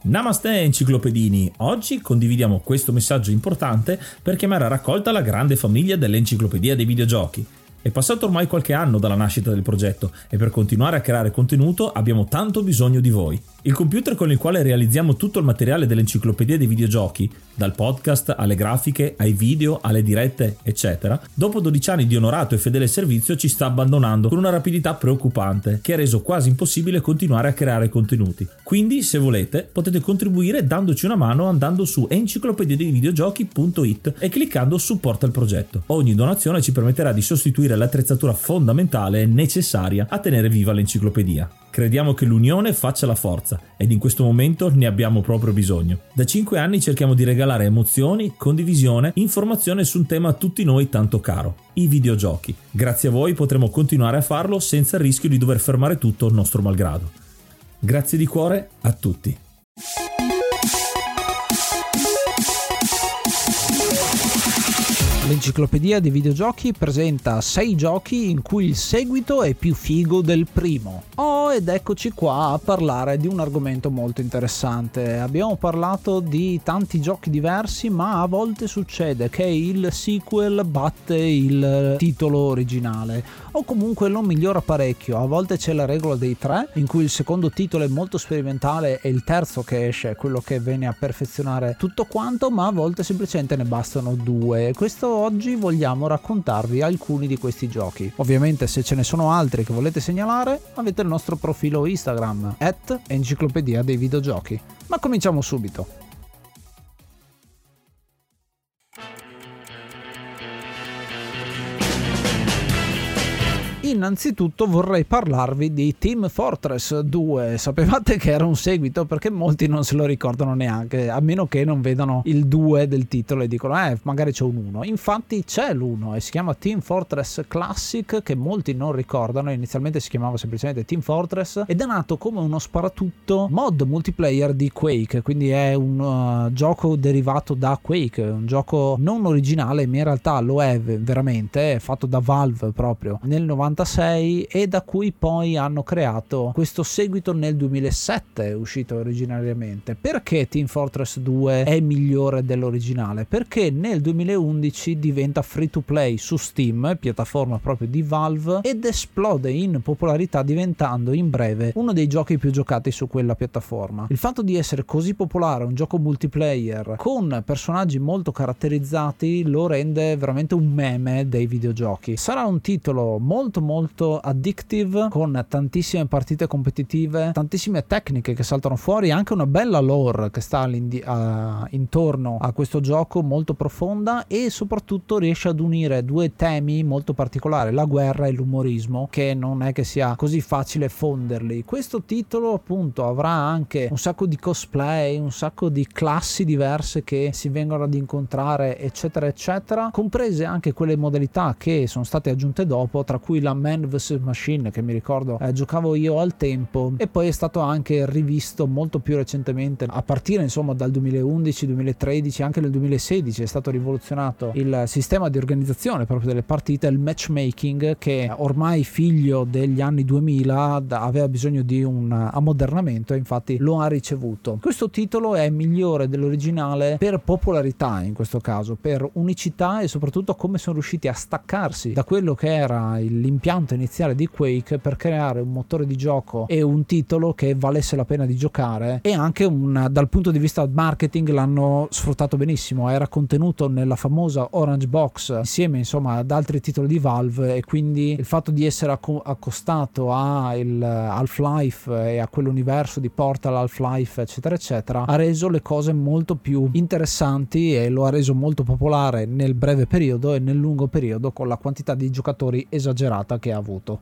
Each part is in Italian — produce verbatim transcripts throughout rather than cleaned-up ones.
Namaste enciclopedini, oggi condividiamo questo messaggio importante per chiamare a raccolta la grande famiglia dell'Enciclopedia dei Videogiochi. È passato ormai qualche anno dalla nascita del progetto e per continuare a creare contenuto abbiamo tanto bisogno di voi. Il computer con il quale realizziamo tutto il materiale dell'Enciclopedia dei Videogiochi, dal podcast alle grafiche, ai video, alle dirette, eccetera, dopo dodici anni di onorato e fedele servizio ci sta abbandonando con una rapidità preoccupante che ha reso quasi impossibile continuare a creare contenuti. Quindi, se volete, potete contribuire dandoci una mano andando su enciclopedia dei videogiochi punto it e cliccando supporta il progetto. Ogni donazione ci permetterà di sostituire l'attrezzatura fondamentale e necessaria a tenere viva l'enciclopedia. Crediamo che l'unione faccia la forza ed in questo momento ne abbiamo proprio bisogno. Da cinque anni cerchiamo di regalare emozioni, condivisione, informazione su un tema a tutti noi tanto caro, i videogiochi. Grazie a voi potremo continuare a farlo senza il rischio di dover fermare tutto nostro malgrado. Grazie di cuore a tutti. L'Enciclopedia dei Videogiochi presenta sei giochi in cui il seguito è più figo del primo. Oh, ed eccoci qua a parlare di un argomento molto interessante. Abbiamo parlato di tanti giochi diversi, ma a volte succede che il sequel batte il titolo originale, o comunque lo migliora parecchio. A volte c'è la regola dei tre, in cui il secondo titolo è molto sperimentale e il terzo che esce è quello che viene a perfezionare tutto quanto, ma a volte semplicemente ne bastano due. Questo oggi vogliamo raccontarvi alcuni di questi giochi. Ovviamente, se ce ne sono altri che volete segnalare, avete il nostro profilo Instagram at enciclopedia dei videogiochi. Ma cominciamo subito. Innanzitutto vorrei parlarvi di Team Fortress due. Sapevate che era un seguito? Perché molti non se lo ricordano neanche, a meno che non vedano il due del titolo e dicono eh magari c'è un uno. Infatti c'è l'uno e si chiama Team Fortress Classic, che molti non ricordano. Inizialmente si chiamava semplicemente Team Fortress ed è nato come uno sparatutto mod multiplayer di Quake, quindi è un uh, gioco derivato da Quake, un gioco non originale, ma in realtà lo è veramente, è fatto da Valve proprio nel novantasei, e da cui poi hanno creato questo seguito nel duemilasette, è uscito originariamente. Perché Team Fortress due è migliore dell'originale? Perché nel duemilaundici diventa free to play su Steam, piattaforma proprio di Valve, ed esplode in popolarità diventando in breve uno dei giochi più giocati su quella piattaforma. Il fatto di essere così popolare, un gioco multiplayer con personaggi molto caratterizzati, lo rende veramente un meme dei videogiochi. Sarà un titolo molto molto addictive, con tantissime partite competitive, tantissime tecniche che saltano fuori, anche una bella lore che sta uh, intorno a questo gioco, molto profonda, e soprattutto riesce ad unire due temi molto particolari, la guerra e l'umorismo, che non è che sia così facile fonderli. Questo titolo appunto avrà anche un sacco di cosplay, un sacco di classi diverse che si vengono ad incontrare, eccetera eccetera, comprese anche quelle modalità che sono state aggiunte dopo, tra cui la Man versus Machine, che mi ricordo eh, giocavo io al tempo, e poi è stato anche rivisto molto più recentemente, a partire insomma dal duemilaundici duemilatredici, anche nel duemilasedici è stato rivoluzionato il sistema di organizzazione proprio delle partite, il matchmaking, che ormai figlio degli anni duemila aveva bisogno di un ammodernamento e infatti lo ha ricevuto. Questo titolo è migliore dell'originale per popolarità, in questo caso per unicità, e soprattutto come sono riusciti a staccarsi da quello che era l'impianto iniziale di Quake per creare un motore di gioco e un titolo che valesse la pena di giocare, e anche un, dal punto di vista marketing l'hanno sfruttato benissimo. Era contenuto nella famosa Orange Box insieme insomma ad altri titoli di Valve, e quindi il fatto di essere acc- accostato a il Half-Life e a quell'universo di Portal, Half-Life eccetera eccetera ha reso le cose molto più interessanti e lo ha reso molto popolare nel breve periodo e nel lungo periodo, con la quantità di giocatori esagerata che ha avuto.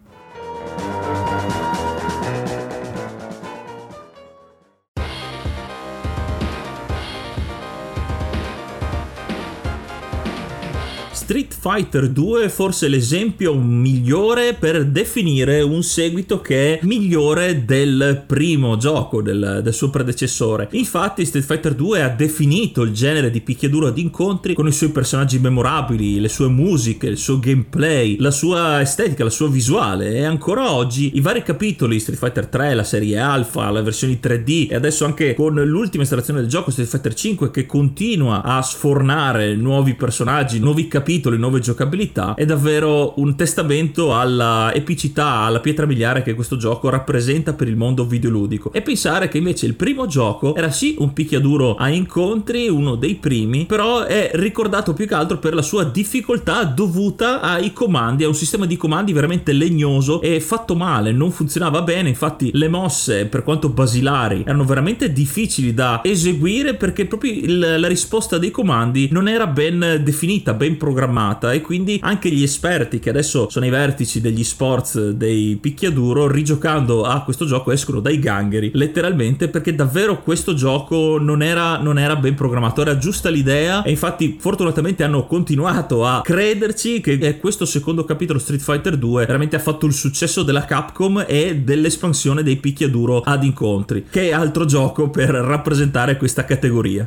Street Fighter due è forse l'esempio migliore per definire un seguito che è migliore del primo gioco, del, del suo predecessore. Infatti Street Fighter due ha definito il genere di picchiaduro ad incontri con i suoi personaggi memorabili, le sue musiche, il suo gameplay, la sua estetica, la sua visuale, e ancora oggi i vari capitoli, Street Fighter tre, la serie Alpha, la versione tre D e adesso anche con l'ultima installazione del gioco Street Fighter cinque che continua a sfornare nuovi personaggi, nuovi capitoli, nuove giocabilità, è davvero un testamento alla epicità, alla pietra miliare che questo gioco rappresenta per il mondo videoludico. E pensare che invece il primo gioco era sì un picchiaduro a incontri, uno dei primi, però è ricordato più che altro per la sua difficoltà dovuta ai comandi, a un sistema di comandi veramente legnoso e fatto male, non funzionava bene. Infatti le mosse, per quanto basilari, erano veramente difficili da eseguire perché proprio il, la risposta dei comandi non era ben definita, ben programmata, e quindi anche gli esperti che adesso sono ai vertici degli sports dei picchiaduro, rigiocando a questo gioco, escono dai gangheri letteralmente, perché davvero questo gioco non era, non era ben programmato, era giusta l'idea. E infatti fortunatamente hanno continuato a crederci che questo secondo capitolo Street Fighter due veramente ha fatto il successo della Capcom e dell'espansione dei picchiaduro ad incontri, che è altro gioco per rappresentare questa categoria.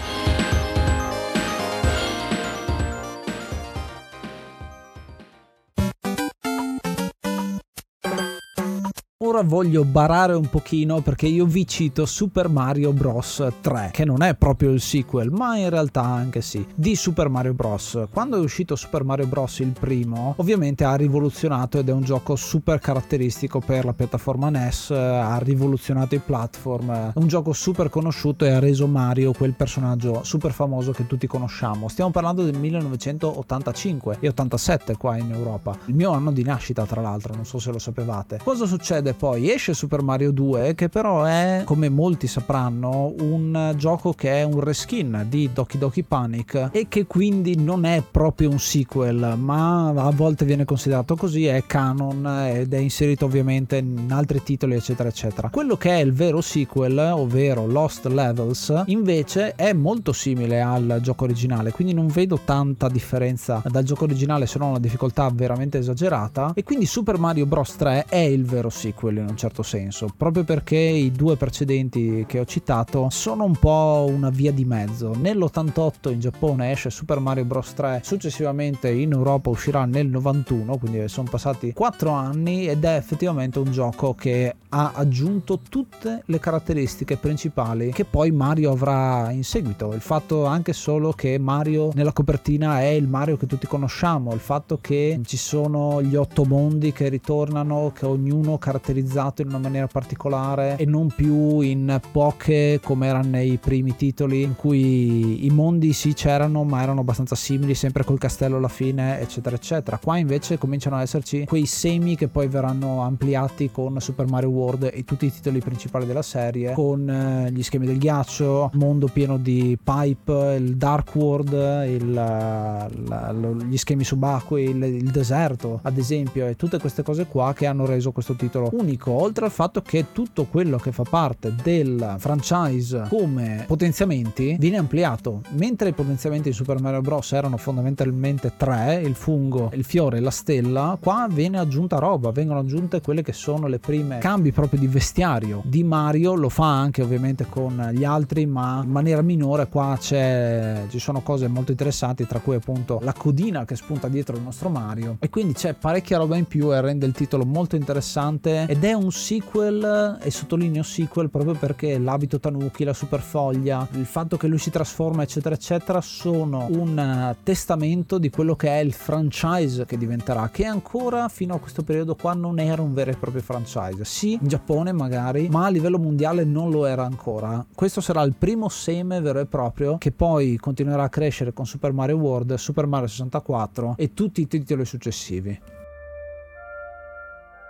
Ora voglio barare un pochino perché io vi cito Super Mario Bros. tre, che non è proprio il sequel, ma in realtà anche sì, di Super Mario Bros. Quando è uscito Super Mario Bros. Il primo, ovviamente ha rivoluzionato, ed è un gioco super caratteristico per la piattaforma N E S, ha rivoluzionato i platform, è un gioco super conosciuto e ha reso Mario quel personaggio super famoso che tutti conosciamo. Stiamo parlando del millenovecentottantacinque e ottantasette qua in Europa, il mio anno di nascita tra l'altro, non so se lo sapevate. Cosa succede poi? Esce Super Mario due, che però è, come molti sapranno, un gioco che è un reskin di Doki Doki Panic e che quindi non è proprio un sequel, ma a volte viene considerato così, è canon ed è inserito ovviamente in altri titoli eccetera eccetera. Quello che è il vero sequel, ovvero Lost Levels, invece è molto simile al gioco originale, quindi non vedo tanta differenza dal gioco originale se non una difficoltà veramente esagerata, e quindi Super Mario Bros. tre è il vero sequel in un certo senso, proprio perché i due precedenti che ho citato sono un po' una via di mezzo. Nell'ottantotto in Giappone esce Super Mario Bros. tre, successivamente in Europa uscirà nel novantuno, quindi sono passati quattro anni, ed è effettivamente un gioco che ha aggiunto tutte le caratteristiche principali che poi Mario avrà in seguito. Il fatto anche solo che Mario nella copertina è il Mario che tutti conosciamo, il fatto che ci sono gli otto mondi che ritornano, che ognuno caratterizzato in una maniera particolare e non più in poche come erano nei primi titoli, in cui i mondi sì c'erano ma erano abbastanza simili, sempre col castello alla fine eccetera eccetera. Qua invece cominciano ad esserci quei semi che poi verranno ampliati con Super Mario World e tutti i titoli principali della serie, con eh, gli schemi del ghiaccio, mondo pieno di pipe, il Dark World, il, la, la, gli schemi subacquei, il, il deserto ad esempio, e tutte queste cose qua che hanno reso questo titolo unico, oltre al fatto che tutto quello che fa parte del franchise come potenziamenti viene ampliato. Mentre i potenziamenti di Super Mario Bros. Erano fondamentalmente tre, il fungo, il fiore e la stella, qua viene aggiunta roba, vengono aggiunte quelle che sono le prime cambi proprio di vestiario di Mario. Lo fa anche ovviamente con gli altri, ma in maniera minore. Qua c'è, ci sono cose molto interessanti, tra cui appunto la codina che spunta dietro il nostro Mario, e quindi c'è parecchia roba in più e rende il titolo molto interessante. Ed è un sequel, e sottolineo sequel proprio perché l'abito Tanuki, la super foglia, il fatto che lui si trasforma eccetera eccetera sono un testamento di quello che è il franchise che diventerà, che ancora fino a questo periodo qua non era un vero e proprio franchise. Sì, in Giappone magari, ma a livello mondiale non lo era ancora. Questo sarà il primo seme vero e proprio, che poi continuerà a crescere con Super Mario World, Super Mario sessantaquattro e tutti i titoli successivi.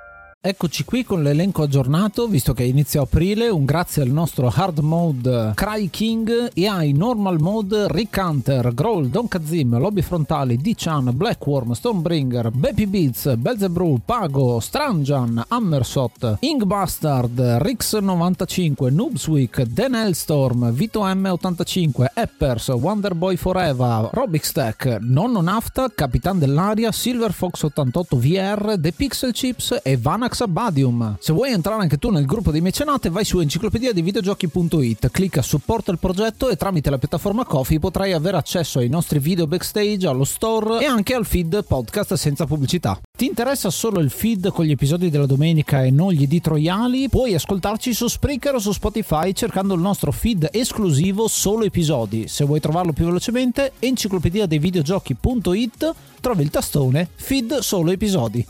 Eccoci qui con l'elenco aggiornato, visto che inizia aprile. Un grazie al nostro hard mode Cry King e ai normal mode Rick Hunter, Growl, Don Kazim, Lobby Frontali, D-Chan, Blackworm, Stormbringer, Baby Beats, Belzebrew, Pago, Stranjan, Hammersot, Inkbastard, Rix novantacinque, Noobsweek, Dan Hellstorm, Vito M ottantacinque, Eppers, Wonderboy Forever, Robix Tech, Nonno Nafta, Capitan dell'Aria, Silver Fox ottantotto V R, The Pixel Chips e Vanax Abadium. Se vuoi entrare anche tu nel gruppo dei mecenate, vai su enciclopedia dei videogiochi punto it, clicca supporta il progetto e tramite la piattaforma Ko-fi potrai avere accesso ai nostri video backstage, allo store e anche al feed podcast senza pubblicità. Ti interessa solo il feed con gli episodi della domenica e non gli editoriali? Puoi ascoltarci su Spreaker o su Spotify cercando il nostro feed esclusivo solo episodi. Se vuoi trovarlo più velocemente, enciclopedia dei videogiochi punto it, trovi il tastone feed solo episodi.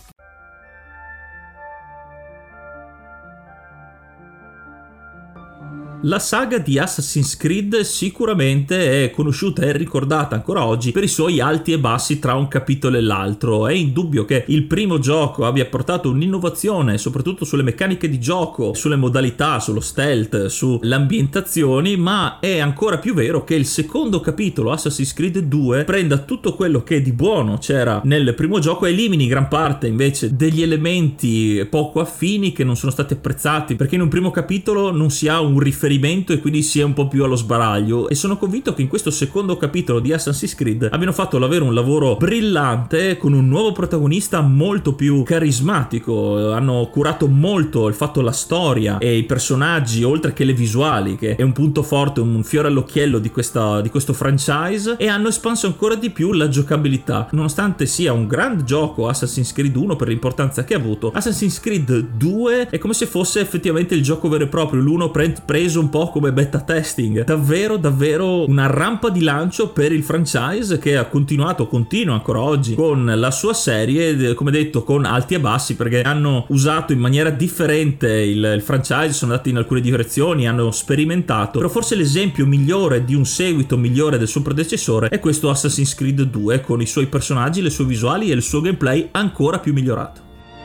La saga di Assassin's Creed sicuramente è conosciuta e ricordata ancora oggi per i suoi alti e bassi tra un capitolo e l'altro. È indubbio che il primo gioco abbia portato un'innovazione soprattutto sulle meccaniche di gioco, sulle modalità, sullo stealth, sulle ambientazioni, ma è ancora più vero che il secondo capitolo, Assassin's Creed due, prenda tutto quello che di buono c'era nel primo gioco e elimini gran parte invece degli elementi poco affini che non sono stati apprezzati, perché in un primo capitolo non si ha un riferimento e quindi si è un po' più allo sbaraglio, e sono convinto che in questo secondo capitolo di Assassin's Creed abbiano fatto davvero un lavoro brillante con un nuovo protagonista molto più carismatico. Hanno curato molto il fatto la storia e i personaggi oltre che le visuali, che è un punto forte, un fiore all'occhiello di, questa, di questo franchise, e hanno espanso ancora di più la giocabilità. Nonostante sia un grande gioco Assassin's Creed uno per l'importanza che ha avuto, Assassin's Creed due è come se fosse effettivamente il gioco vero e proprio, l'uno pre- preso un po' come beta testing. Davvero davvero una rampa di lancio per il franchise, che ha continuato, continua ancora oggi con la sua serie, come detto con alti e bassi, perché hanno usato in maniera differente il, il franchise, sono andati in alcune direzioni, hanno sperimentato, però forse l'esempio migliore di un seguito migliore del suo predecessore è questo Assassin's Creed due, con i suoi personaggi, le sue visuali e il suo gameplay ancora più migliorato.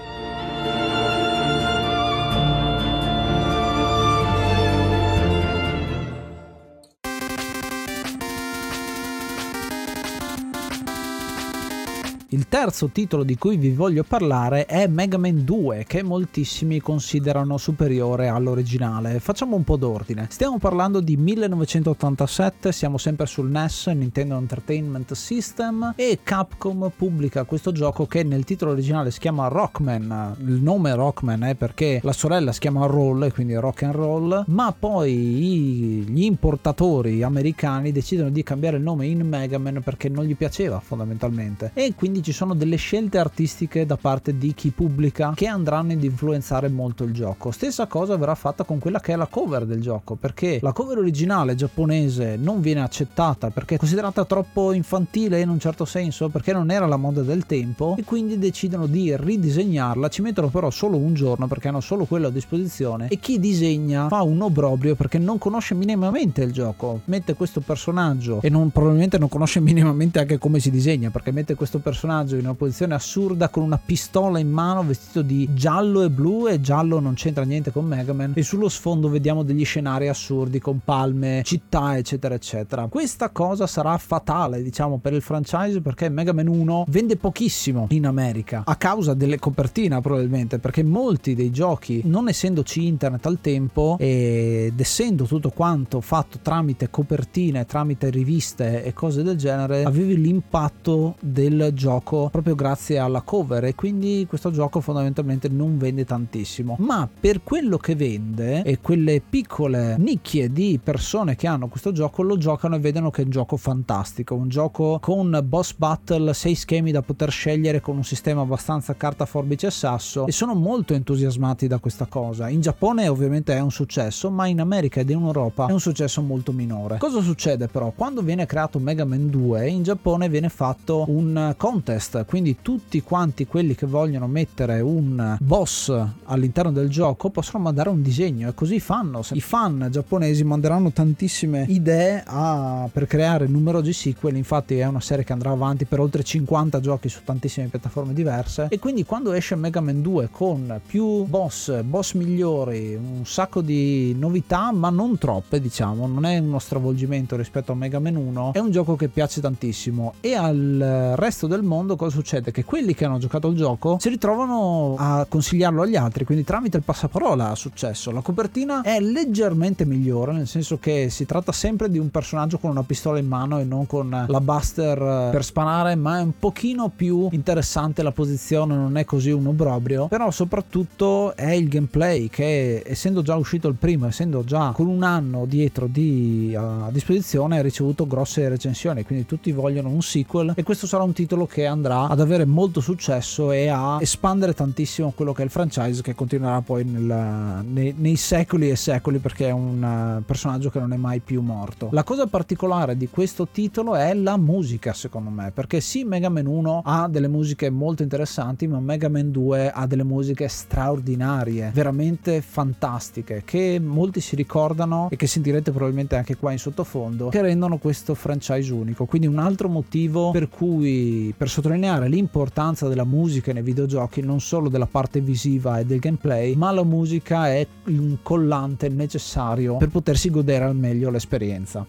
Il terzo titolo di cui vi voglio parlare è Mega Man due, che moltissimi considerano superiore all'originale. Facciamo un po' d'ordine. Stiamo parlando di millenovecentottantasette, siamo sempre sul N E S, Nintendo Entertainment System, e Capcom pubblica questo gioco che nel titolo originale si chiama Rockman. Il nome Rockman è perché la sorella si chiama Roll, quindi Rock and Roll, ma poi gli importatori americani decidono di cambiare il nome in Mega Man perché non gli piaceva fondamentalmente, e quindi ci sono delle scelte artistiche da parte di chi pubblica che andranno ad influenzare molto il gioco. Stessa cosa verrà fatta con quella che è la cover del gioco, perché la cover originale giapponese non viene accettata perché è considerata troppo infantile in un certo senso, perché non era la moda del tempo, e quindi decidono di ridisegnarla. Ci mettono però solo un giorno perché hanno solo quello a disposizione, e chi disegna fa un obbrobrio perché non conosce minimamente il gioco. Mette questo personaggio e non, probabilmente non conosce minimamente anche come si disegna, perché mette questo personaggio in una posizione assurda con una pistola in mano, vestito di giallo e blu, e giallo non c'entra niente con Mega Man, e sullo sfondo vediamo degli scenari assurdi con palme, città eccetera eccetera. Questa cosa sarà fatale, diciamo, per il franchise, perché Mega Man uno vende pochissimo in America a causa delle copertine, probabilmente perché molti dei giochi, non essendoci internet al tempo ed essendo tutto quanto fatto tramite copertine, tramite riviste e cose del genere, avevi l'impatto del gioco proprio grazie alla cover, e quindi questo gioco fondamentalmente non vende tantissimo. Ma per quello che vende e quelle piccole nicchie di persone che hanno questo gioco, lo giocano e vedono che è un gioco fantastico, un gioco con boss battle, sei schemi da poter scegliere, con un sistema abbastanza carta, forbice e sasso, e sono molto entusiasmati da questa cosa. In Giappone ovviamente è un successo, ma in America ed in Europa è un successo molto minore. Cosa succede però? Quando viene creato Mega Man due in Giappone viene fatto un concept contest, quindi tutti quanti quelli che vogliono mettere un boss all'interno del gioco possono mandare un disegno, e così fanno. I fan giapponesi manderanno tantissime idee a, per creare numerosi sequel, infatti è una serie che andrà avanti per oltre cinquanta giochi su tantissime piattaforme diverse, e quindi quando esce Mega Man due con più boss, boss migliori, un sacco di novità ma non troppe, diciamo, non è uno stravolgimento rispetto a Mega Man uno, è un gioco che piace tantissimo. E al resto del mondo cosa succede? Che quelli che hanno giocato il gioco si ritrovano a consigliarlo agli altri, quindi tramite il passaparola ha successo. La copertina è leggermente migliore, nel senso che si tratta sempre di un personaggio con una pistola in mano e non con la Buster per sparare, ma è un pochino più interessante la posizione, non è così un obbrobrio. Però soprattutto è il gameplay che, essendo già uscito il primo, essendo già con un anno dietro di a disposizione, ha ricevuto grosse recensioni, quindi tutti vogliono un sequel, e questo sarà un titolo che andrà ad avere molto successo e a espandere tantissimo quello che è il franchise, che continuerà poi nel, nei, nei secoli e secoli, perché è un personaggio che non è mai più morto. La cosa particolare di questo titolo è la musica, secondo me, perché sì, Mega Man uno ha delle musiche molto interessanti, ma Mega Man due ha delle musiche straordinarie, veramente fantastiche, che molti si ricordano e che sentirete probabilmente anche qua in sottofondo, che rendono questo franchise unico. Quindi un altro motivo per cui, per sottolineare l'importanza della musica nei videogiochi, non solo della parte visiva e del gameplay, ma la musica è un collante necessario per potersi godere al meglio l'esperienza.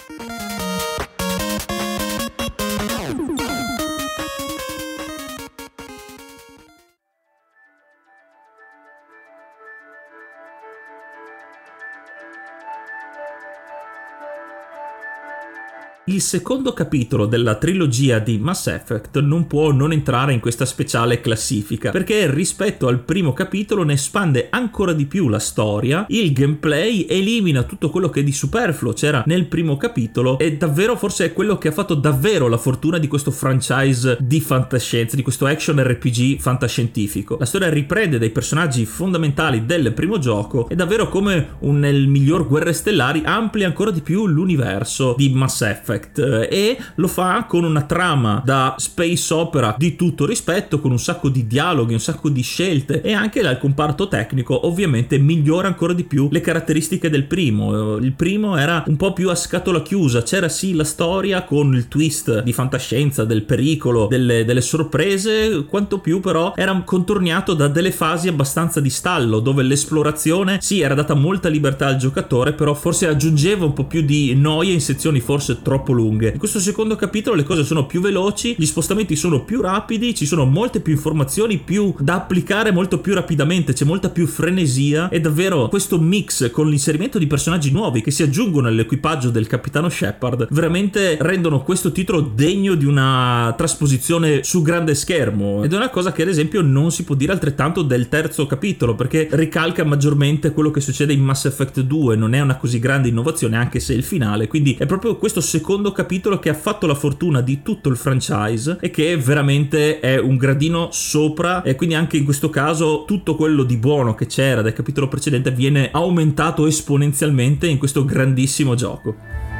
Il secondo capitolo della trilogia di Mass Effect non può non entrare in questa speciale classifica, perché rispetto al primo capitolo ne espande ancora di più la storia, il gameplay, elimina tutto quello che di superfluo c'era nel primo capitolo, e davvero forse è quello che ha fatto davvero la fortuna di questo franchise di fantascienza, di questo action R P G fantascientifico. La storia riprende dei personaggi fondamentali del primo gioco, e davvero come un, nel miglior Guerre Stellari amplia ancora di più l'universo di Mass Effect, e lo fa con una trama da space opera di tutto rispetto, con un sacco di dialoghi, un sacco di scelte, e anche il comparto tecnico ovviamente migliora ancora di più le caratteristiche del primo. Il primo era un po' più a scatola chiusa, c'era sì la storia con il twist di fantascienza, del pericolo, delle, delle sorprese, quanto più però era contorniato da delle fasi abbastanza di stallo, dove l'esplorazione sì era data molta libertà al giocatore, però forse aggiungeva un po' più di noie in sezioni forse troppo lunghe. In questo secondo capitolo le cose sono più veloci, gli spostamenti sono più rapidi, ci sono molte più informazioni più da applicare molto più rapidamente, c'è molta più frenesia, e davvero questo mix con l'inserimento di personaggi nuovi che si aggiungono all'equipaggio del capitano Shepard veramente rendono questo titolo degno di una trasposizione su grande schermo, ed è una cosa che ad esempio non si può dire altrettanto del terzo capitolo, perché ricalca maggiormente quello che succede in Mass Effect due, non è una così grande innovazione anche se è il finale, quindi è proprio questo secondo capitolo che ha fatto la fortuna di tutto il franchise e che veramente è un gradino sopra, e quindi anche in questo caso tutto quello di buono che c'era del capitolo precedente viene aumentato esponenzialmente in questo grandissimo gioco.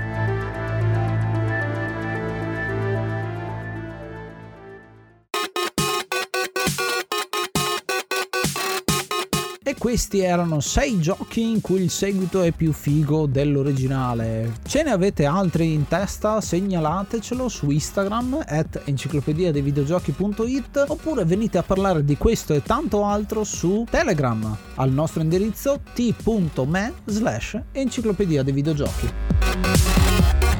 E questi erano sei giochi in cui il seguito è più figo dell'originale. Ce ne avete altri in testa? Segnalatecelo su Instagram at enciclopedia dei videogiochi punto it, oppure venite a parlare di questo e tanto altro su Telegram al nostro indirizzo t punto me slash enciclopedia dei videogiochi.